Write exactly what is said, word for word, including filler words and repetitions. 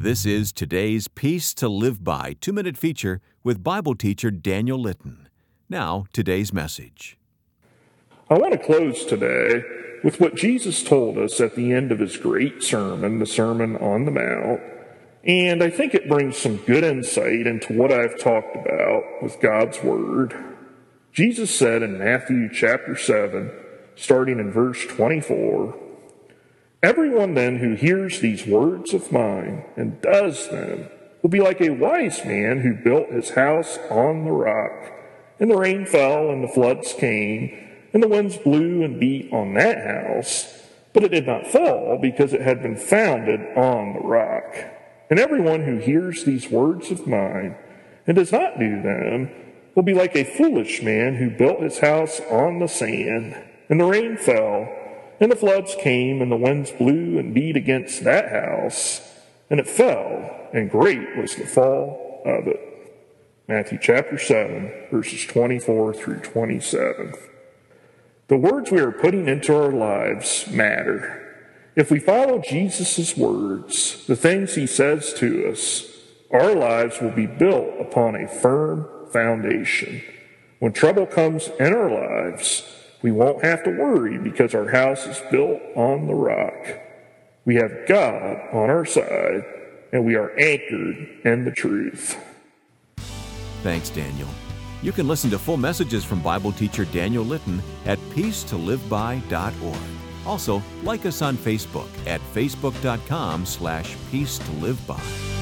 This is today's Peace to Live By two-minute feature with Bible teacher Daniel Litton. Now, today's message. I want to close today with what Jesus told us at the end of his great sermon, the Sermon on the Mount. And I think it brings some good insight into what I've talked about with God's Word. Jesus said in Matthew chapter seven, starting in verse twenty-four, "Everyone then who hears these words of mine and does them will be like a wise man who built his house on the rock. And the rain fell, and the floods came, and the winds blew and beat on that house, but it did not fall, because it had been founded on the rock. And everyone who hears these words of mine and does not do them will be like a foolish man who built his house on the sand. And the rain fell, and the floods came, and the winds blew and beat against that house, and it fell, and great was the fall of it." Matthew chapter seven, verses twenty-four through twenty-seven. The words we are putting into our lives matter. If we follow Jesus' words, the things he says to us, our lives will be built upon a firm foundation. When trouble comes in our lives, we won't have to worry because our house is built on the rock. We have God on our side, and we are anchored in the truth. Thanks, Daniel. You can listen to full messages from Bible teacher Daniel Litton at peace to live by dot org. Also, like us on Facebook at facebook dot com slash peace to live by.